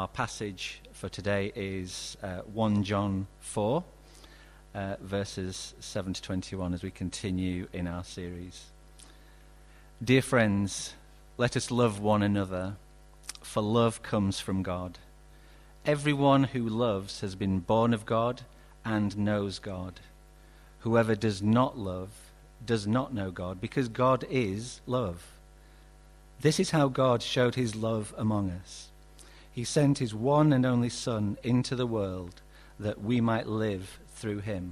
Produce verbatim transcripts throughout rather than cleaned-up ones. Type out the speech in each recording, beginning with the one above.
our passage for today is uh, First John four, uh, verses seven to twenty-one, as we continue in our series. Dear friends, let us love one another, for love comes from God. Everyone who loves has been born of God and knows God. Whoever does not love does not know God, because God is love. This is how God showed his love among us. He sent his one and only Son into the world that we might live through him.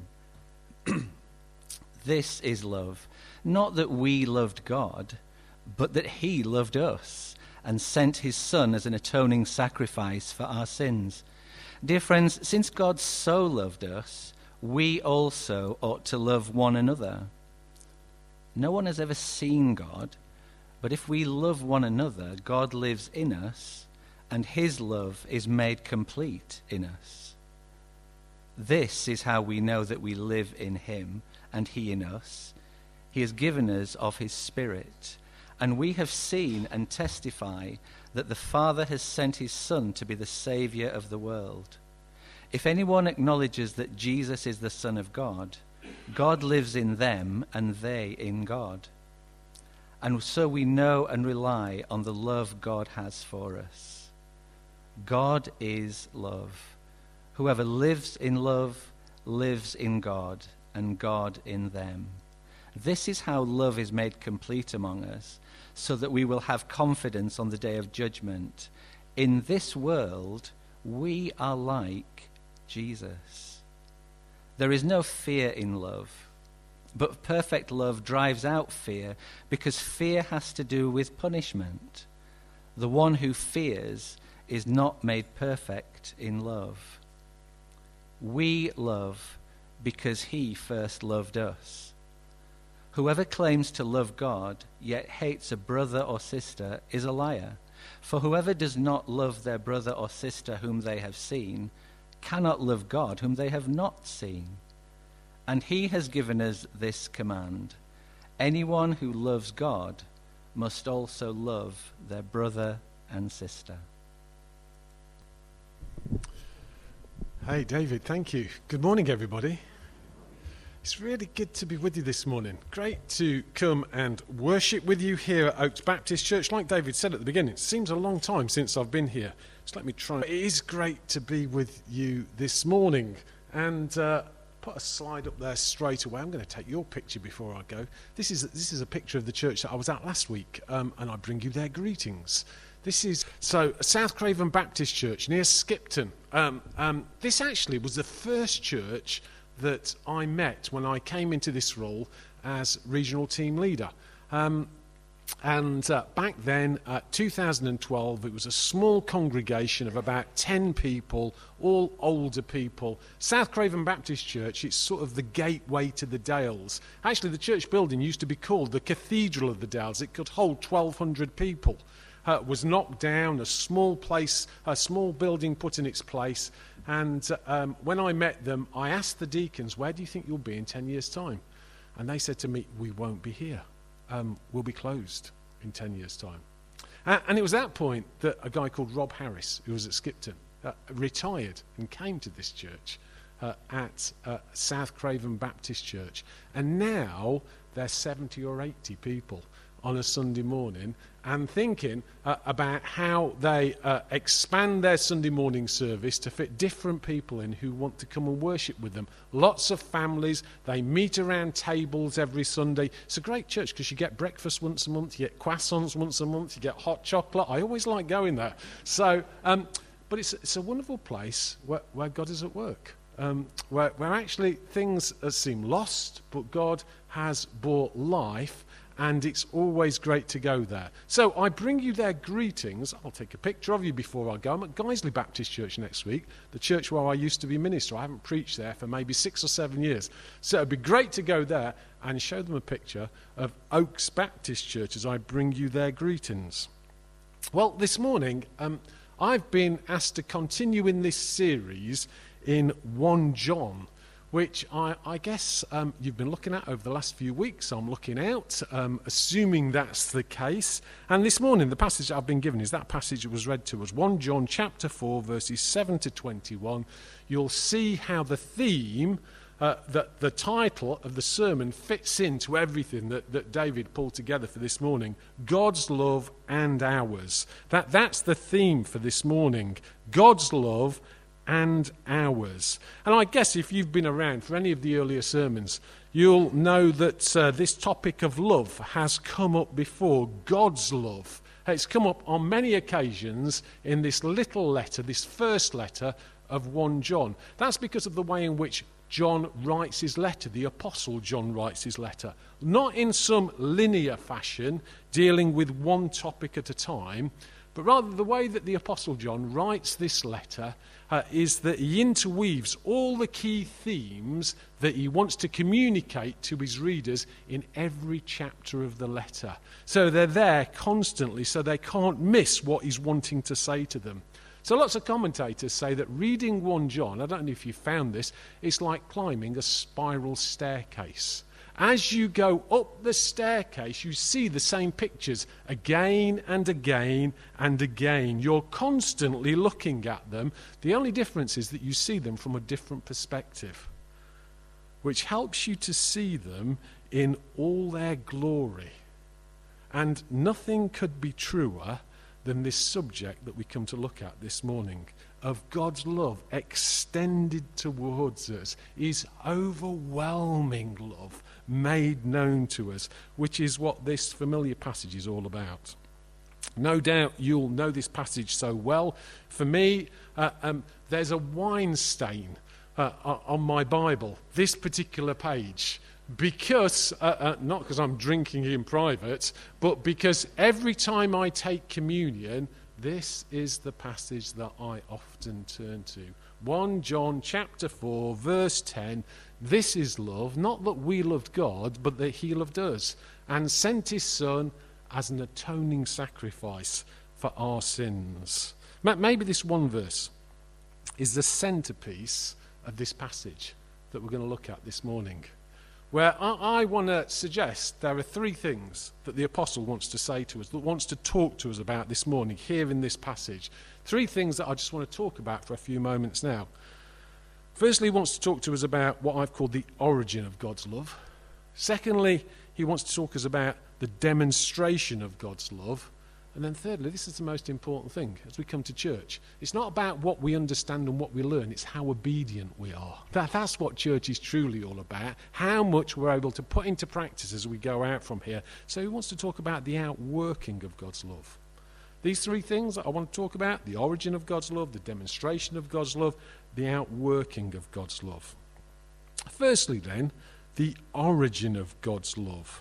This is love, not that we loved God, but that he loved us and sent his Son as an atoning sacrifice for our sins. Dear friends, since God so loved us, we also ought to love one another. No one has ever seen God, but if we love one another, God lives in us, and his love is made complete in us. This is how we know that we live in him and he in us. He has given us of his Spirit, and we have seen and testify that the Father has sent his Son to be the Saviour of the world. If anyone acknowledges that Jesus is the Son of God, God lives in them and they in God. And so we know and rely on the love God has for us. God is love. Whoever lives in love lives in God, and God in them. This is how love is made complete among us, so that we will have confidence on the day of judgment. In this world, we are like Jesus. There is no fear in love. But perfect love drives out fear, because fear has to do with punishment. The one who fears is not made perfect in love. We love because he first loved us. Whoever claims to love God, yet hates a brother or sister, is a liar. For whoever does not love their brother or sister whom they have seen, cannot love God whom they have not seen. And he has given us this command: anyone who loves God must also love their brother and sister. Hey, David, thank you. Good morning, everybody. It's really good to be with you this morning. Great to come and worship with you here at Oaks Baptist Church. Like David said at the beginning, it seems a long time since I've been here. Just let me try. It is great to be with you this morning. And uh, put a slide up there straight away. I'm going to take your picture before I go. This is this is a picture of the church that I was at last week, um, and I bring you their greetings. This is so South Craven Baptist Church near Skipton. Um, um, this actually was the first church that I met when I came into this role as regional team leader. Um, And uh, back then, uh, two thousand twelve, it was a small congregation of about ten people, all older people. South Craven Baptist Church, it's sort of the gateway to the Dales. Actually, the church building used to be called the Cathedral of the Dales. It could hold twelve hundred people. Uh, it was knocked down, a small place, a small building put in its place. And uh, um, when I met them, I asked the deacons, where do you think you'll be in ten years' time? And they said to me, we won't be here. Um, will be closed in ten years' time. Uh, and it was that point that a guy called Rob Harris, who was at Skipton, uh, retired and came to this church uh, at uh, South Craven Baptist Church. And now there's seventy or eighty people on a Sunday morning, and thinking uh, about how they uh, expand their Sunday morning service to fit different people in who want to come and worship with them. Lots of families, they meet around tables every Sunday. It's a great church because you get breakfast once a month, you get croissants once a month, you get hot chocolate. I always like going there. So, um, but it's, it's a wonderful place where, where God is at work. Um, where, where actually things uh, seem lost, but God has brought life. And it's always great to go there. So I bring you their greetings. I'll take a picture of you before I go. I'm at Guiseley Baptist Church next week, the church where I used to be minister. I haven't preached there for maybe six or seven years. So it'd be great to go there and show them a picture of Oaks Baptist Church as I bring you their greetings. Well, this morning, um, I've been asked to continue in this series in First John, which I, I guess um, you've been looking at over the last few weeks. I'm looking out, um, assuming that's the case. And this morning, the passage I've been given is that passage that was read to us, First John chapter four, verses seven to twenty-one. You'll see how the theme, uh, that the title of the sermon fits into everything that, that David pulled together for this morning. God's love and ours. That, that's the theme for this morning. God's love and ours. And I guess if you've been around for any of the earlier sermons, you'll know that uh, this topic of love has come up before. God's love. It's come up on many occasions in this little letter, this first letter of First John. That's because of the way in which John writes his letter, the Apostle John writes his letter. Not in some linear fashion, dealing with one topic at a time, but rather the way that the Apostle John writes this letter uh, is that he interweaves all the key themes that he wants to communicate to his readers in every chapter of the letter. So they're there constantly, so they can't miss what he's wanting to say to them. So lots of commentators say that reading First John, I don't know if you found this, it's like climbing a spiral staircase. As you go up the staircase, you see the same pictures again and again and again. You're constantly looking at them. The only difference is that you see them from a different perspective, which helps you to see them in all their glory. And nothing could be truer than this subject that we come to look at this morning, of God's love extended towards us, His overwhelming love made known to us, which is what this familiar passage is all about. No doubt you'll know this passage so well. For me, uh, um, there's a wine stain uh, on my Bible, this particular page. Because, uh, uh, not because I'm drinking in private, but because every time I take communion, this is the passage that I often turn to. First John chapter four, verse ten, this is love, not that we loved God, but that He loved us, and sent His Son as an atoning sacrifice for our sins. Maybe this one verse is the centerpiece of this passage that we're going to look at this morning, where I, I want to suggest there are three things that the apostle wants to say to us, that wants to talk to us about this morning here in this passage. Three things that I just want to talk about for a few moments now. Firstly, he wants to talk to us about what I've called the origin of God's love. Secondly, he wants to talk to us about the demonstration of God's love. And then thirdly, this is the most important thing as we come to church. It's not about what we understand and what we learn, it's how obedient we are. That, that's what church is truly all about, how much we're able to put into practice as we go out from here. So he wants to talk about the outworking of God's love. These three things that I want to talk about, the origin of God's love, the demonstration of God's love, the outworking of God's love. Firstly then, the origin of God's love.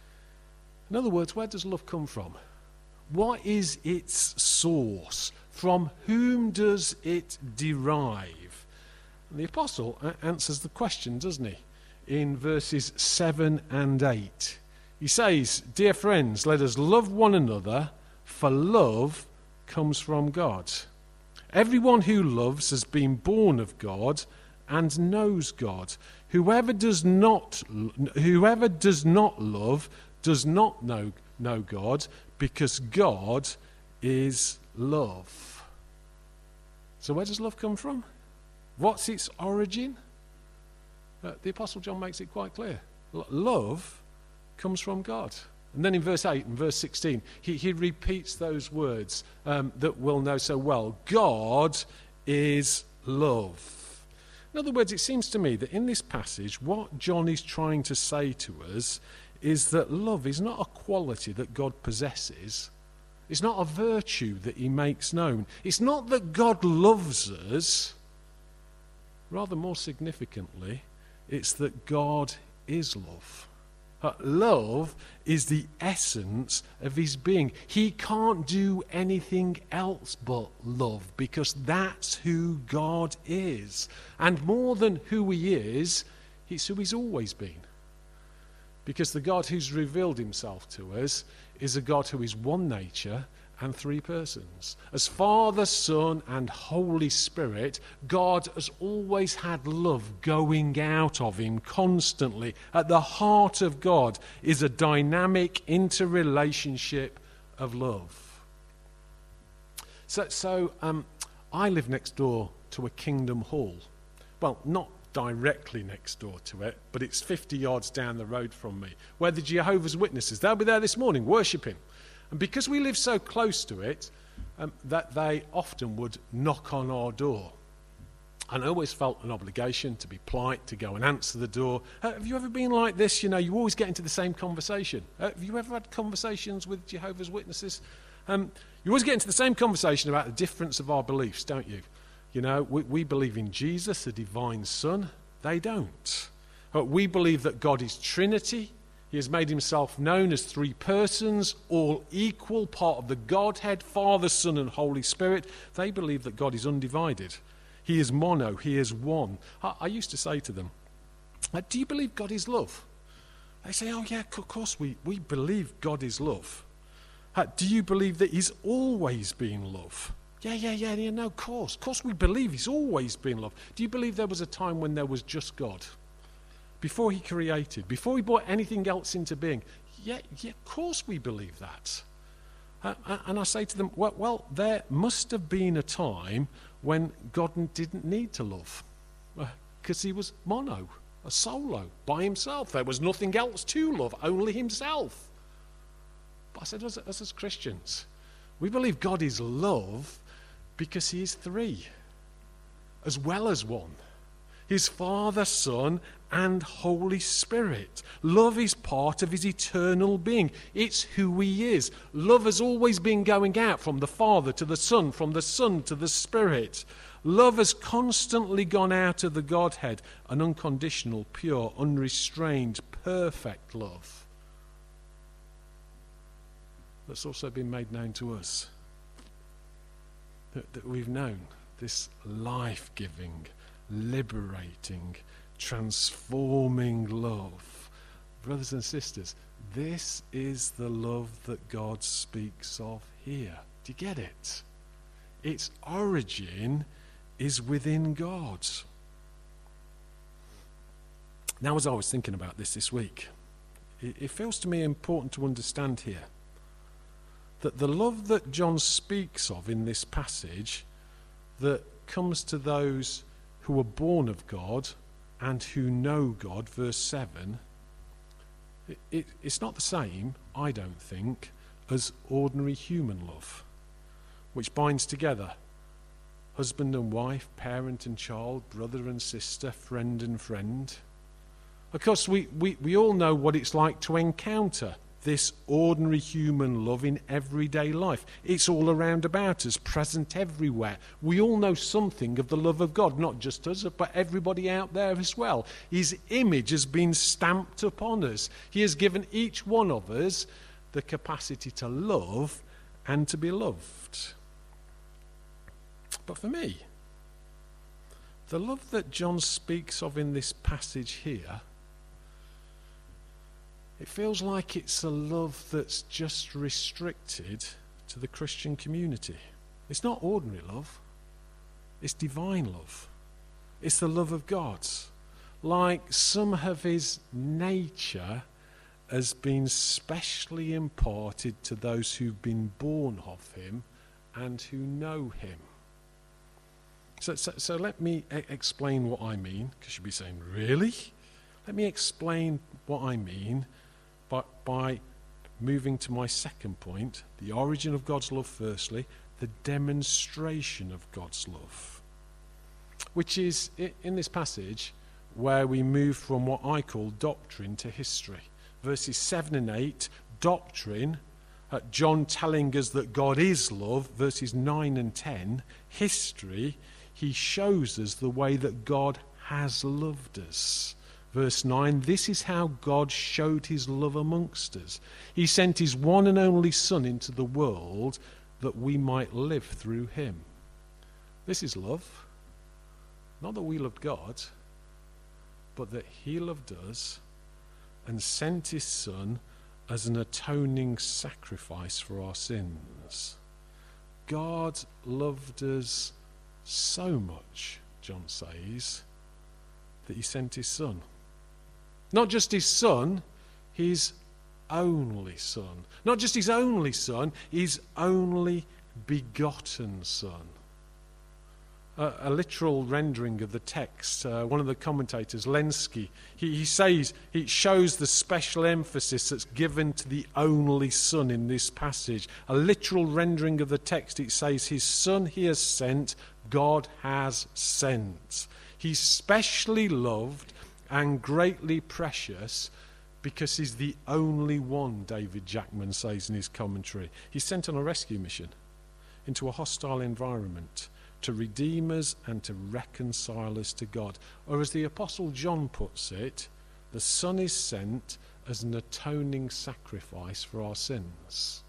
In other words, where does love come from? What is its source? From whom does it derive? And the apostle answers the question, doesn't he? In verses seven and eight. He says, dear friends, let us love one another, for love comes from God. Everyone who loves has been born of God and knows God. Whoever does not, whoever does not love does not know, know God, because God is love. So where does love come from? What's its origin? Uh, the Apostle John makes it quite clear. L- love comes from God. And then in verse eight and verse sixteen, he, he repeats those words um, that we'll know so well. God is love. In other words, it seems to me that in this passage, what John is trying to say to us is that love is not a quality that God possesses. It's not a virtue that he makes known. It's not that God loves us. Rather more significantly, it's that God is love. Uh, love is the essence of his being. He can't do anything else but love, because that's who God is. And more than who he is, it's who he's always been. Because the God who's revealed himself to us is a God who is one nature and three persons. As Father, Son, and Holy Spirit, God has always had love going out of him constantly. At the heart of God is a dynamic interrelationship of love. So, so um, I live next door to a Kingdom Hall. Well, not directly next door to it, but it's fifty yards down the road from me, where the Jehovah's Witnesses, they'll be there this morning worshipping. And because we live so close to it, um, that they often would knock on our door. And I always felt an obligation to be polite, to go and answer the door. Uh, have you ever been like this? You know, you always get into the same conversation. Uh, have you ever had conversations with Jehovah's Witnesses? Um, you always get into the same conversation about the difference of our beliefs, don't you? You know, we, we believe in Jesus, the divine Son. They don't. Uh, we believe that God is Trinity. He has made himself known as three persons, all equal, part of the Godhead, Father, Son, and Holy Spirit. They believe that God is undivided. He is mono, he is one. I, I used to say to them, do you believe God is love? They say, oh yeah, of course we, we believe God is love. Uh, do you believe that he's always been love? Yeah, yeah, yeah, yeah, no, of course. Of course we believe he's always been love. Do you believe there was a time when there was just God? Before he created, before he brought anything else into being? Yeah, yeah, of course we believe that. Uh, and I say to them, well, well, there must have been a time when God didn't need to love, because uh, he was mono, a solo, by himself. There was nothing else to love, only himself. But I said, as, as, as Christians, we believe God is love because he is three, as well as one. His Father, Son, and Holy Spirit. Love is part of his eternal being. It's who he is. Love has always been going out from the Father to the Son, from the Son to the Spirit. Love has constantly gone out of the Godhead, an unconditional, pure, unrestrained, perfect love that's also been made known to us. That, that we've known this life-giving, liberating, transforming love. Brothers and sisters, this is the love that God speaks of here. Do you get it? Its origin is within God. Now, as I was thinking about this this week, it, it feels to me important to understand here that the love that John speaks of in this passage that comes to those who are born of God and who know God, verse seven, it, it, it's not the same, I don't think, as ordinary human love, which binds together husband and wife, parent and child, brother and sister, friend and friend. Of course, we, we, we all know what it's like to encounter this ordinary human love in everyday life. It's all around about us, present everywhere. We all know something of the love of God, not just us, but everybody out there as well. His image has been stamped upon us. He has given each one of us the capacity to love and to be loved. But for me, the love that John speaks of in this passage here, it feels like it's a love that's just restricted to the Christian community. It's not ordinary love. It's divine love. It's the love of God. Like some of his nature has been specially imparted to those who've been born of him and who know him. So, so, so let me e- explain what I mean, because you'll be saying, really? Let me explain what I mean by, by moving to my second point, the origin of God's love firstly, the demonstration of God's love, which is, in this passage, where we move from what I call doctrine to history. Verses seven and eight, doctrine, uh, John telling us that God is love. Verses nine and ten, history, he shows us the way that God has loved us. Verse nine, this is how God showed his love amongst us. He sent his one and only Son into the world that we might live through him. This is love. Not that we loved God, but that he loved us and sent his Son as an atoning sacrifice for our sins. God loved us so much, John says, that he sent his son. Not just his son, his only son. Not just his only son, his only begotten son. A, a literal rendering of the text, uh, one of the commentators, Lenski, he, he says it shows the special emphasis that's given to the only son in this passage. A literal rendering of the text, it says, his son he has sent, God has sent. He's specially loved and greatly precious because he's the only one, David Jackman says in his commentary. He's sent on a rescue mission into a hostile environment to redeem us and to reconcile us to God. Or as the Apostle John puts it, the Son is sent as an atoning sacrifice for our sins.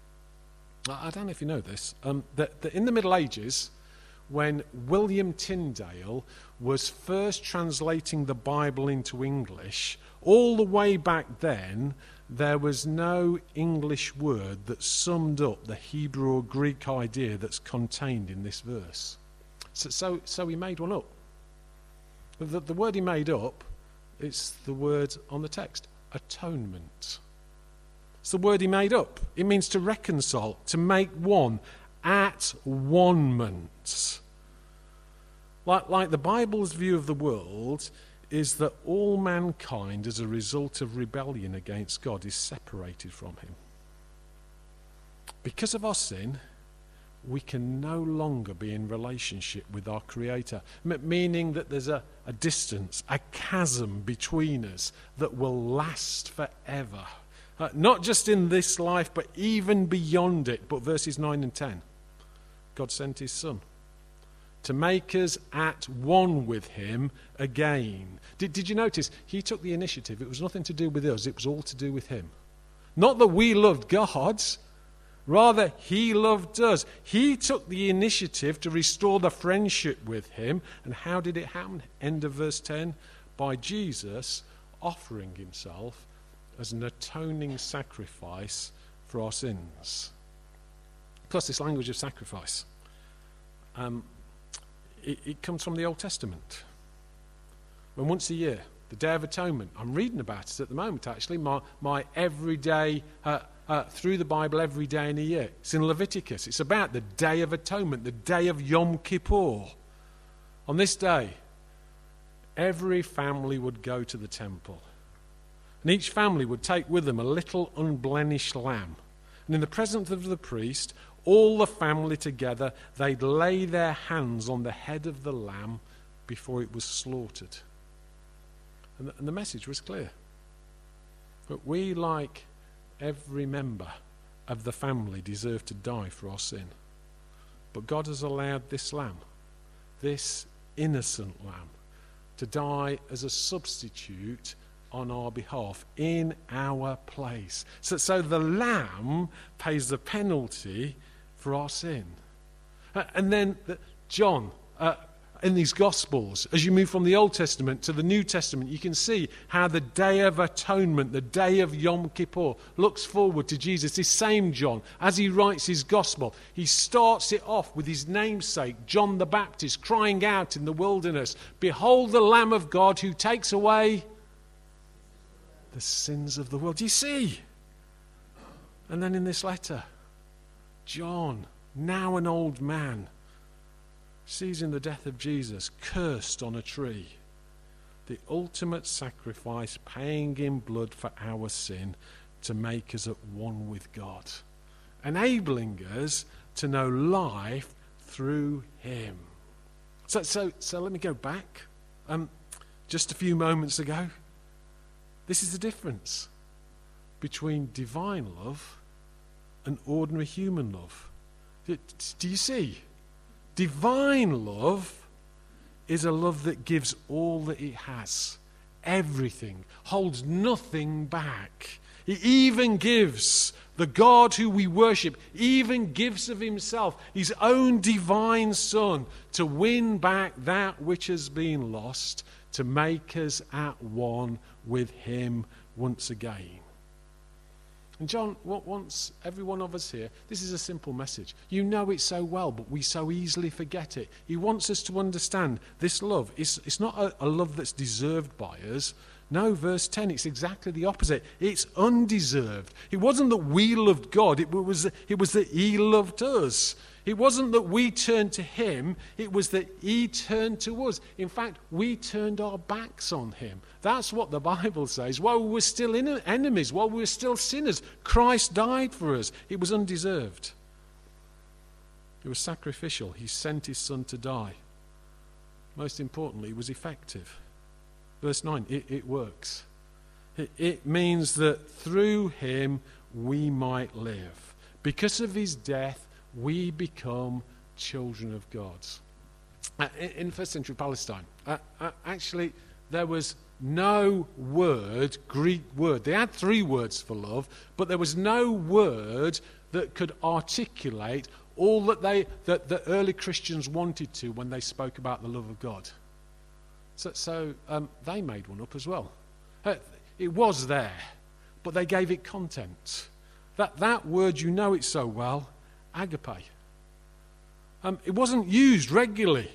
I don't know if you know this, um, that, that in the Middle Ages, when William Tyndale was first translating the Bible into English, all the way back then, there was no English word that summed up the Hebrew or Greek idea that's contained in this verse. So, so, so he made one up. The, the word he made up, it's the word on the text, atonement. It's the word he made up. It means to reconcile, to make one, at one-ment. Like, like the Bible's view of the world is that all mankind, as a result of rebellion against God, is separated from him. Because of our sin, we can no longer be in relationship with our Creator, M- meaning that there's a, a distance, a chasm between us that will last forever. Uh, not just in this life, but even beyond it. But verses nine and ten, God sent his Son to make us at one with him again. Did, did you notice? He took the initiative. It was nothing to do with us. It was all to do with him. Not that we loved God. Rather, he loved us. He took the initiative to restore the friendship with him. And how did it happen? End of verse ten. By Jesus offering himself as an atoning sacrifice for our sins. Plus, this language of sacrifice. Um, It, it comes from the Old Testament. When once a year, the Day of Atonement, I'm reading about it at the moment actually, my, my everyday, uh, uh, through the Bible every day in a year. It's in Leviticus. It's about the Day of Atonement, the Day of Yom Kippur. On this day, every family would go to the temple. And each family would take with them a little unblemished lamb. And in the presence of the priest, all the family together, they'd lay their hands on the head of the lamb before it was slaughtered. And the, and the message was clear. But we, like every member of the family, deserve to die for our sin. But God has allowed this lamb, this innocent lamb, to die as a substitute on our behalf, in our place. So, so the lamb pays the penalty for our sin. Uh, and then the, John, uh, in these Gospels, as you move from the Old Testament to the New Testament, you can see how the Day of Atonement, the Day of Yom Kippur, looks forward to Jesus. This same John, as he writes his Gospel, he starts it off with his namesake, John the Baptist, crying out in the wilderness, "Behold the Lamb of God who takes away the sins of the world." Do you see? And then in this letter, John, now an old man, sees in the death of Jesus, cursed on a tree, the ultimate sacrifice, paying in blood for our sin to make us at one with God, enabling us to know life through him. So, so, so let me go back. Um, just a few moments ago, this is the difference between divine love and ordinary human love. Do you see? Divine love is a love that gives all that it has, everything, holds nothing back. It even gives the God who we worship, even gives of himself, his own divine Son, to win back that which has been lost, to make us at one with him once again. And John wants every one of us here, this is a simple message. You know it so well, but we so easily forget it. He wants us to understand this love. It's, it's not a, a love that's deserved by us. No, verse ten, it's exactly the opposite. It's undeserved. It wasn't that we loved God, it was, it was that he loved us. It wasn't that we turned to him, it was that he turned to us. In fact, we turned our backs on him. That's what the Bible says. While we were still enemies, while we were still sinners, Christ died for us. It was undeserved. It was sacrificial. He sent his son to die. Most importantly, it was effective. Verse nine, it, it works. It, it means that through him we might live. Because of his death, we become children of God. Uh, in, in first century Palestine, uh, uh, actually, there was no word, Greek word. They had three words for love, but there was no word that could articulate all that they that the early Christians wanted to when they spoke about the love of God. So, so um, they made one up as well. Uh, it was there, but they gave it content. That that word, you know it so well, agape. Um, it wasn't used regularly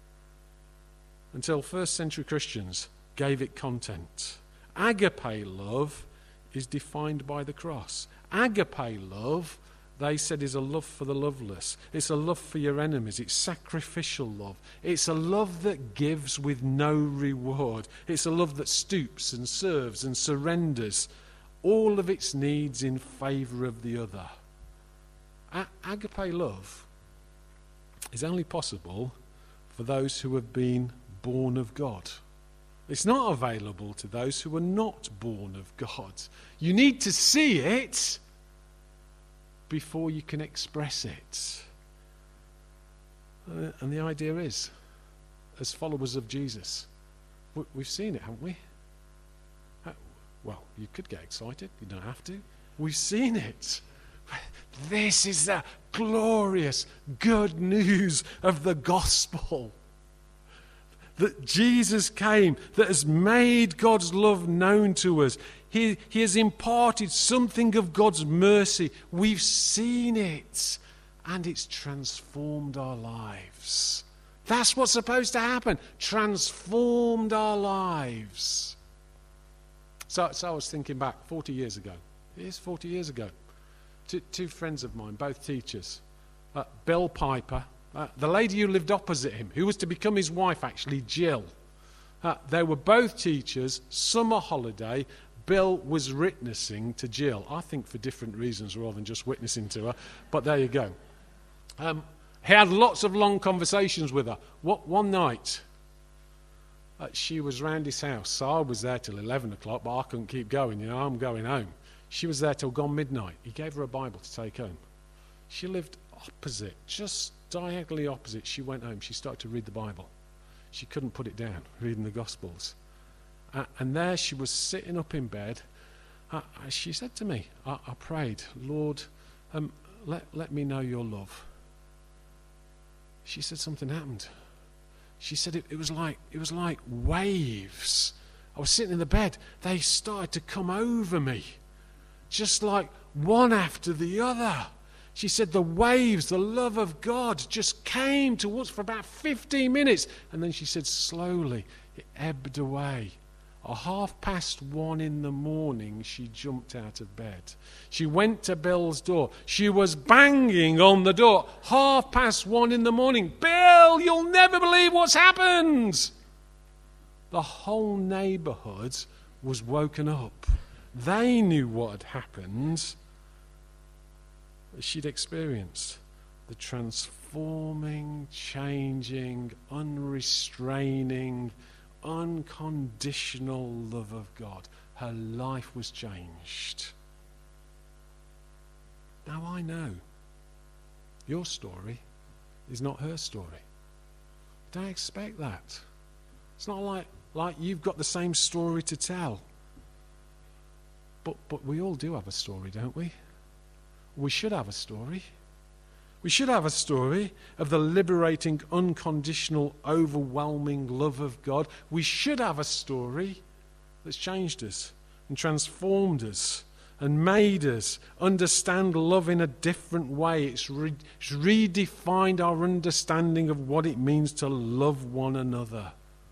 until first century Christians gave it content. Agape love is defined by the cross. Agape love, they said, is a love for the loveless. It's a love for your enemies. It's sacrificial love. It's a love that gives with no reward. It's a love that stoops and serves and surrenders all of its needs in favour of the other. A- agape love is only possible for those who have been born of God. It's not available to those who are not born of God. You need to see it before you can express it. Uh, and the idea is, as followers of Jesus, we, we've seen it, haven't we? Uh, well, you could get excited. You don't have to. We've seen it. This is the glorious good news of the gospel. That Jesus came, that has made God's love known to us. He, he has imparted something of God's mercy. We've seen it, and it's transformed our lives. That's what's supposed to happen. Transformed our lives. So, so I was thinking back forty years ago. It is forty years ago. Two, two friends of mine, both teachers. Uh, Bill Piper. Uh, the lady who lived opposite him, who was to become his wife actually, Jill. Uh, they were both teachers, summer holiday. Bill was witnessing to Jill, I think for different reasons rather than just witnessing to her, but there you go. Um, he had lots of long conversations with her. What, one night, uh, she was round his house, so I was there till eleven o'clock, but I couldn't keep going, you know, I'm going home. She was there till gone midnight. He gave her a Bible to take home. She lived opposite, just diagonally opposite. She went home, she started to read the Bible. She couldn't put it down, reading the Gospels. Uh, and there she was sitting up in bed. Uh, she said to me, I, I prayed, Lord, um, let, let me know your love. She said something happened. She said it, it was like it was like waves. I was sitting in the bed. They started to come over me, just like one after the other. She said the waves, the love of God just came towards for about fifteen minutes. And then she said slowly it ebbed away. At half past one in the morning, she jumped out of bed. She went to Bill's door. She was banging on the door. Half past one in the morning. Bill, you'll never believe what's happened. The whole neighbourhood was woken up. They knew what had happened. She'd experienced the transforming, changing, unrestraining, unconditional love of God. Her life was changed. Now I know your story is not her story. Don't expect that. It's not like, like you've got the same story to tell. But, but we all do have a story, don't we? We should have a story. We should have a story of the liberating, unconditional, overwhelming love of God. We should have a story that's changed us and transformed us and made us understand love in a different way. It's, re- it's redefined our understanding of what it means to love one another.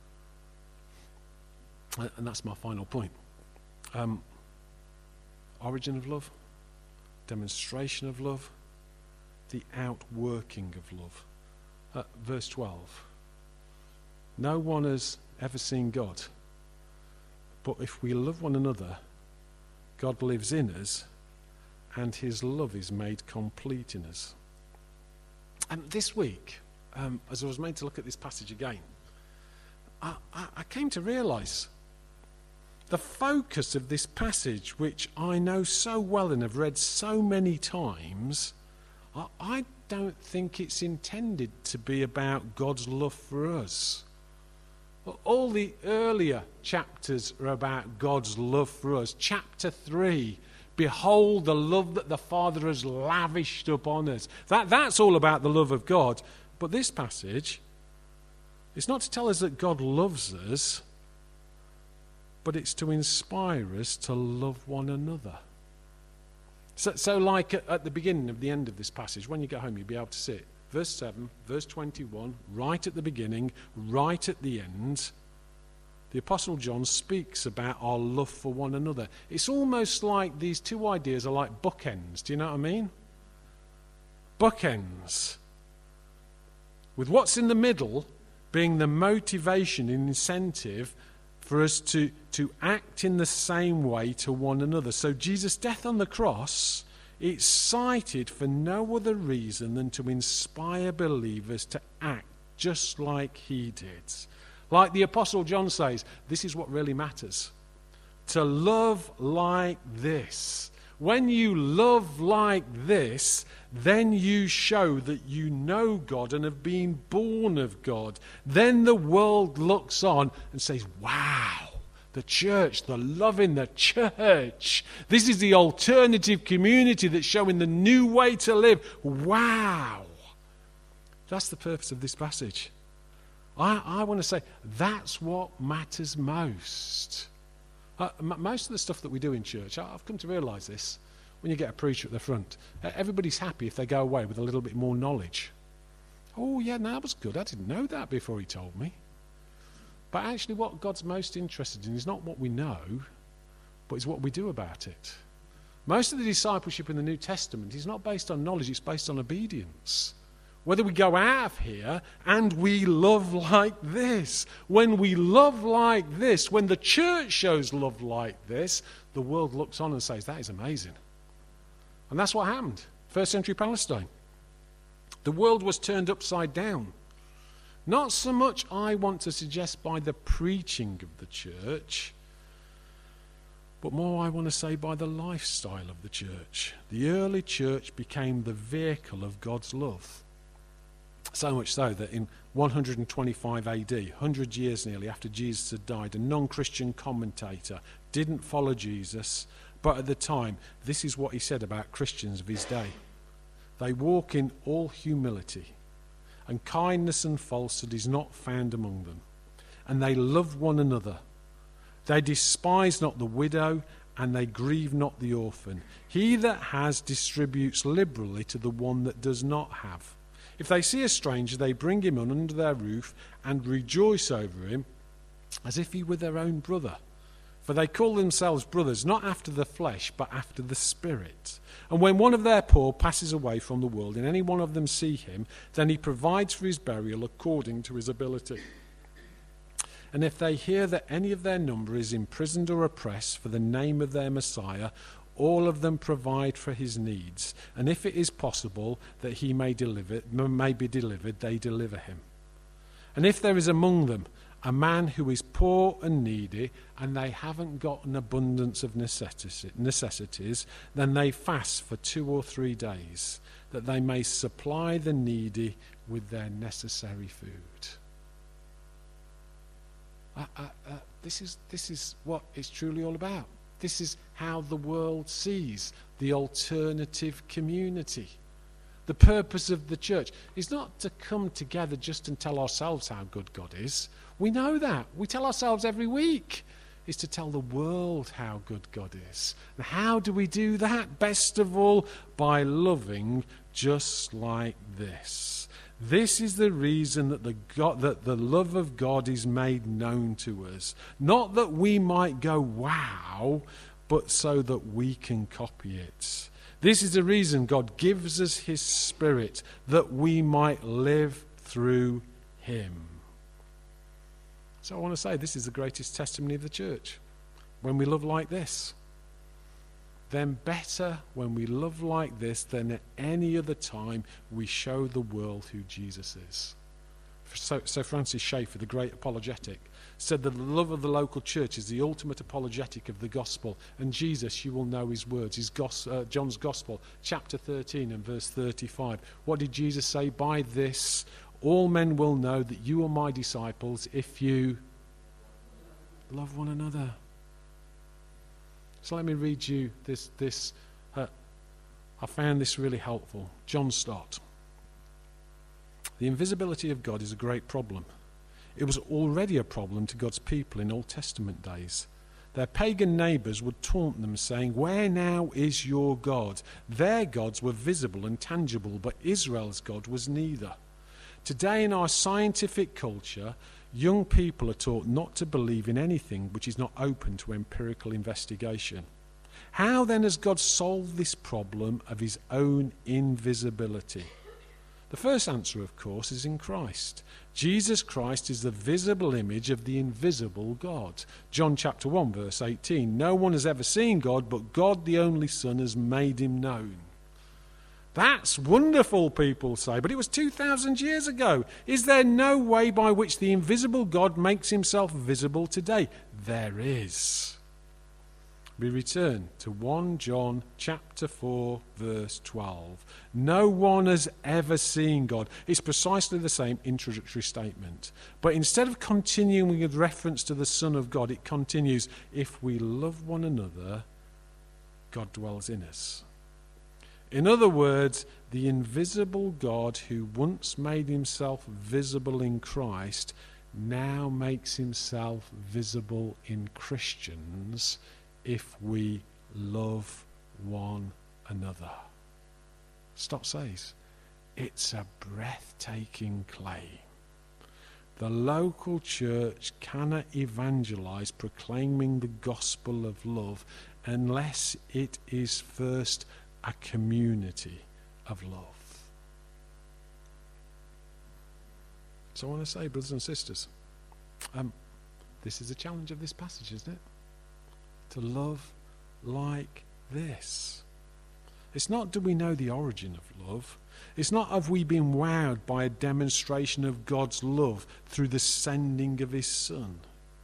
And that's my final point. Um, origin of love, demonstration of love, the outworking of love. Uh, verse twelve. No one has ever seen God, but if we love one another, God lives in us, and his love is made complete in us. And this week, um, as I was made to look at this passage again, I, I, I came to realise the focus of this passage, which I know so well and have read so many times, I, I don't think it's intended to be about God's love for us. All the earlier chapters are about God's love for us. Chapter three, behold the love that the Father has lavished upon us. That, that's all about the love of God. But this passage, it's not to tell us that God loves us, but it's to inspire us to love one another. So, so like at, at the beginning of the end of this passage, when you get home, you'll be able to see it. Verse seven, verse twenty-one, right at the beginning, right at the end, the Apostle John speaks about our love for one another. It's almost like these two ideas are like bookends. Do you know what I mean? Bookends. With what's in the middle being the motivation and incentive for us to, to act in the same way to one another. So Jesus' death on the cross, it's cited for no other reason than to inspire believers to act just like he did. Like the Apostle John says, this is what really matters. To love like this. When you love like this, then you show that you know God and have been born of God. Then the world looks on and says, wow, the church, the love in the church. This is the alternative community that's showing the new way to live. Wow. That's the purpose of this passage. I, I want to say that's what matters most. Uh, m- most of the stuff that we do in church, I've come to realise this, when you get a preacher at the front, uh, everybody's happy if they go away with a little bit more knowledge. Oh yeah, no, that was good. I didn't know that before he told me. But actually what God's most interested in is not what we know, but is what we do about it. Most of the discipleship in the New Testament is not based on knowledge, it's based on obedience. Whether we go out of here and we love like this. When we love like this, when the church shows love like this, the world looks on and says, that is amazing. And that's what happened. First century Palestine. The world was turned upside down. Not so much, I want to suggest, by the preaching of the church, but more, I want to say, by the lifestyle of the church. The early church became the vehicle of God's love. So much so that in one hundred twenty-five A D, one hundred years nearly after Jesus had died, a non-Christian commentator didn't follow Jesus, but at the time, this is what he said about Christians of his day. They walk in all humility, and kindness and falsehood is not found among them. And they love one another. They despise not the widow, and they grieve not the orphan. He that has distributes liberally to the one that does not have. If they see a stranger, they bring him on under their roof and rejoice over him as if he were their own brother. For they call themselves brothers, not after the flesh, but after the Spirit. And when one of their poor passes away from the world, and any one of them see him, then he provides for his burial according to his ability. And if they hear that any of their number is imprisoned or oppressed for the name of their Messiah, all of them provide for his needs. And if it is possible that he may deliver, may be delivered, they deliver him. And if there is among them a man who is poor and needy, and they haven't got an abundance of necessities, then they fast for two or three days, that they may supply the needy with their necessary food. Uh, uh, uh, this is this is what it's truly all about. This is how the world sees the alternative community. The purpose of the church is not to come together just and tell ourselves how good God is. We know that. We tell ourselves every week. is to tell the world how good God is. And how do we do that? Best of all, by loving just like this. This is the reason that the God, that the love of God is made known to us. Not that we might go, wow, but so that we can copy it. This is the reason God gives us his Spirit, that we might live through him. So I want to say this is the greatest testimony of the church. When we love like this. Then better when we love like this than at any other time we show the world who Jesus is. So, so Francis Schaeffer, the great apologetic, said that the love of the local church is the ultimate apologetic of the gospel. And Jesus, you will know his words, his gos- uh, John's Gospel, chapter thirteen and verse thirty-five. What did Jesus say? By this, all men will know that you are my disciples if you love one another. So let me read you this. This uh, I found this really helpful. John Stott. The invisibility of God is a great problem. It was already a problem to God's people in Old Testament days. Their pagan neighbours would taunt them, saying, "Where now is your God?" Their gods were visible and tangible, but Israel's God was neither. Today in our scientific culture, young people are taught not to believe in anything which is not open to empirical investigation. How then has God solved this problem of his own invisibility? The first answer, of course, is in Christ. Jesus Christ is the visible image of the invisible God. John chapter one, verse eighteen. No one has ever seen God, but God the only Son has made him known. That's wonderful, people say, but it was two thousand years ago. Is there no way by which the invisible God makes himself visible today? There is. We return to First John chapter four, verse twelve. No one has ever seen God. It's precisely the same introductory statement. But instead of continuing with reference to the Son of God, it continues, if we love one another, God dwells in us. In other words, the invisible God who once made himself visible in Christ now makes himself visible in Christians if we love one another. Stott says, it's a breathtaking claim. The local church cannot evangelize proclaiming the gospel of love unless it is first a community of love. So I want to say, brothers and sisters, um, this is the challenge of this passage, isn't it? To love like this. It's not do we know the origin of love. It's not have we been wowed by a demonstration of God's love through the sending of his Son.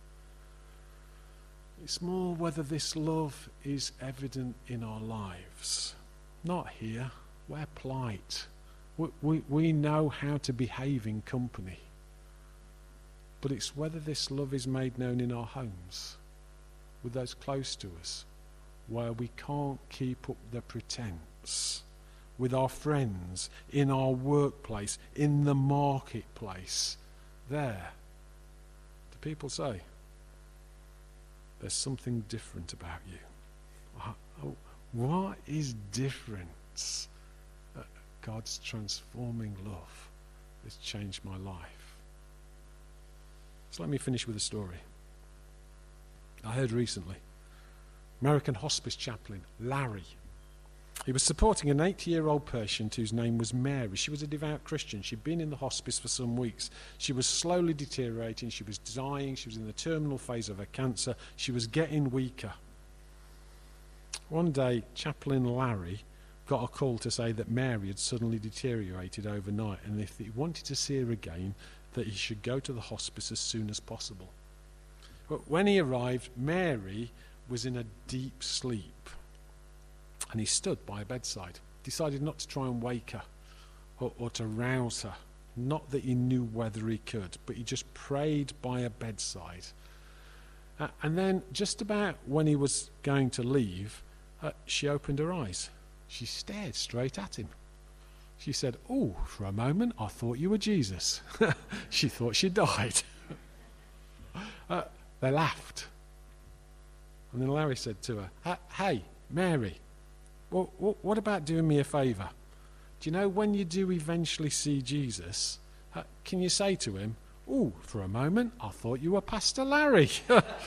It's more whether this love is evident in our lives. Not here. We're polite. We, we, we know how to behave in company. But it's whether this love is made known in our homes, with those close to us, where we can't keep up the pretense, with our friends, in our workplace, in the marketplace. There, do people say, there's something different about you? Oh, what is different? Uh, God's transforming love has changed my life. So let me finish with a story. I heard recently, American hospice chaplain Larry. He was supporting an eighty-year-old patient whose name was Mary. She was a devout Christian. She'd been in the hospice for some weeks. She was slowly deteriorating. She was dying. She was in the terminal phase of her cancer. She was getting weaker. One day, Chaplain Larry got a call to say that Mary had suddenly deteriorated overnight, and if he wanted to see her again, that he should go to the hospice as soon as possible. But when he arrived, Mary was in a deep sleep, and he stood by her bedside, decided not to try and wake her or, or to rouse her. Not that he knew whether he could, but he just prayed by her bedside. Uh, and then just about when he was going to leave, uh, she opened her eyes. She stared straight at him. She said, "Oh, for a moment I thought you were Jesus." She thought she died. uh, they laughed. And then Larry said to her, hey, Mary, well, what about doing me a favour? Do you know when you do eventually see Jesus, uh, can you say to him, oh, for a moment, I thought you were Pastor Larry. She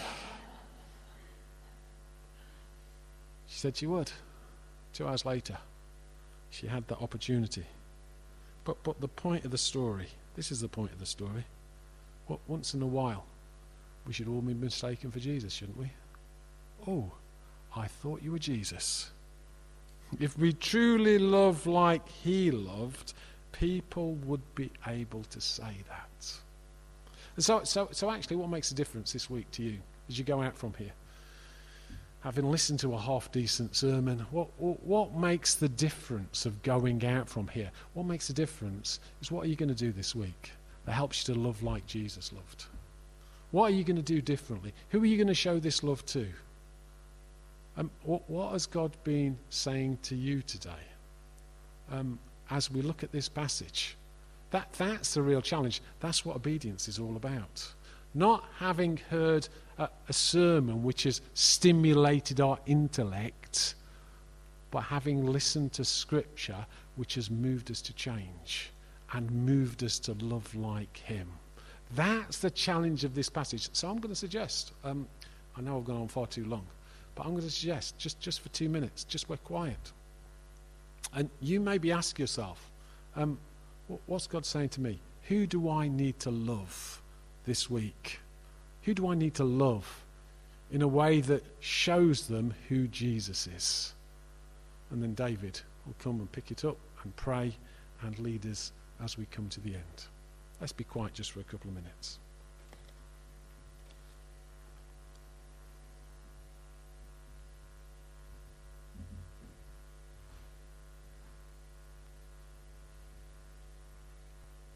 said she would. Two hours later, she had that opportunity. But but the point of the story, this is the point of the story. What, once in a while, we should all be mistaken for Jesus, shouldn't we? Oh, I thought you were Jesus. If we truly love like he loved, people would be able to say that. And so, so, so actually, what makes a difference this week to you as you go out from here? Having listened to a half-decent sermon, what, what, what makes the difference of going out from here? What makes the difference is what are you going to do this week that helps you to love like Jesus loved? What are you going to do differently? Who are you going to show this love to? Um, what, what has God been saying to you today um, as we look at this passage? That, that's the real challenge. That's what obedience is all about. Not having heard a, a sermon which has stimulated our intellect, but having listened to Scripture which has moved us to change and moved us to love like him. That's the challenge of this passage. So I'm going to suggest, um, I know I've gone on far too long, but I'm going to suggest, just, just for two minutes, just we're quiet. And you maybe ask yourself, um, what's God saying to me? Who do I need to love this week? Who do I need to love in a way that shows them who Jesus is? And then David will come and pick it up and pray and lead us as we come to the end. Let's be quiet just for a couple of minutes.